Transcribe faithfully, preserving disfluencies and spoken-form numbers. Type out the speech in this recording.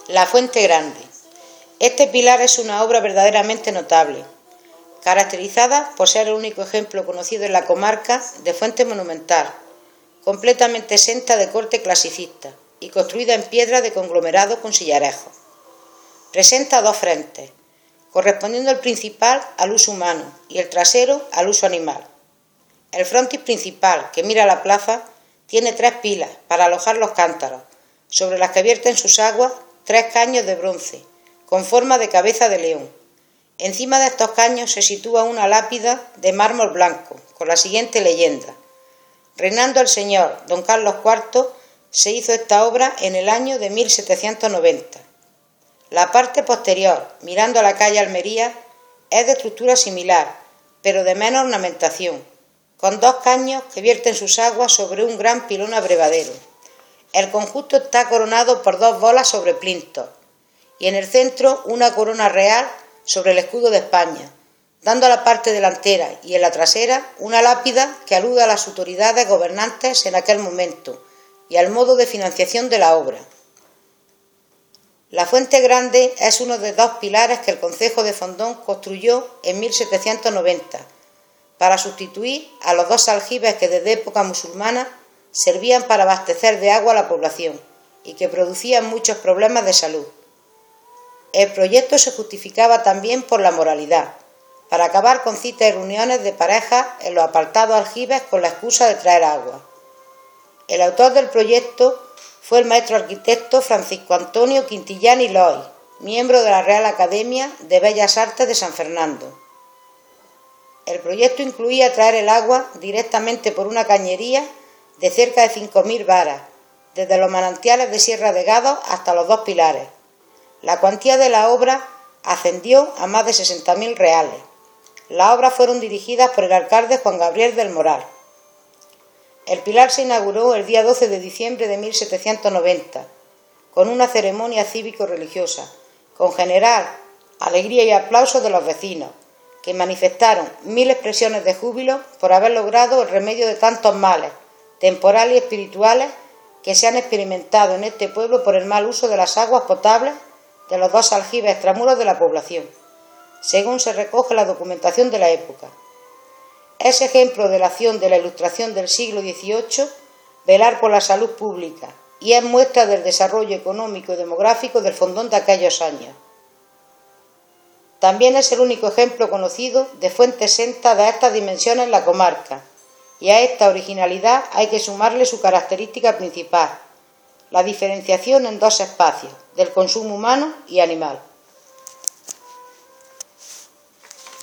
La Fuente Grande. Este pilar es una obra verdaderamente notable, caracterizada por ser el único ejemplo conocido en la comarca de fuente monumental, completamente exenta de corte clasicista y construida en piedra de conglomerado con sillarejo. Presenta dos frentes, correspondiendo el principal al uso humano y el trasero al uso animal. El frontis principal, que mira a la plaza, tiene tres pilas para alojar los cántaros, sobre las que vierten sus aguas tres caños de bronce, con forma de cabeza de león. Encima de estos caños se sitúa una lápida de mármol blanco, con la siguiente leyenda: reinando el señor don Carlos cuarto, se hizo esta obra en el año de mil setecientos noventa. La parte posterior, mirando a la calle Almería, es de estructura similar, pero de menos ornamentación, con dos caños que vierten sus aguas sobre un gran pilón abrevadero. El conjunto está coronado por dos bolas sobre plintos, y en el centro una corona real sobre el escudo de España, dando a la parte delantera y en la trasera una lápida que alude a las autoridades gobernantes en aquel momento y al modo de financiación de la obra. La Fuente Grande es uno de dos pilares que el concejo de Fondón construyó en mil setecientos noventa para sustituir a los dos aljibes que desde época musulmana servían para abastecer de agua a la población y que producían muchos problemas de salud. El proyecto se justificaba también por la moralidad, para acabar con citas y reuniones de parejas en los apartados aljibes con la excusa de traer agua. El autor del proyecto fue el maestro arquitecto Francisco Antonio Quintillán y Loy, miembro de la Real Academia de Bellas Artes de San Fernando. El proyecto incluía traer el agua directamente por una cañería de cerca de cinco mil varas, desde los manantiales de Sierra de Gado hasta los dos pilares. La cuantía de la obra ascendió a más de sesenta mil reales. Las obras fueron dirigidas por el alcalde Juan Gabriel del Moral. El pilar se inauguró el día doce de diciembre de mil setecientos noventa, con una ceremonia cívico-religiosa, con general alegría y aplausos de los vecinos, que manifestaron mil expresiones de júbilo por haber logrado el remedio de tantos males, temporales y espirituales, que se han experimentado en este pueblo por el mal uso de las aguas potables de los dos aljibes extramuros de la población, según se recoge la documentación de la época. Es ejemplo de la acción de la Ilustración del siglo dieciocho velar por la salud pública y es muestra del desarrollo económico y demográfico del Fondón de aquellos años. También es el único ejemplo conocido de fuente exenta de estas dimensiones en la comarca, y a esta originalidad hay que sumarle su característica principal, la diferenciación en dos espacios, del consumo humano y animal.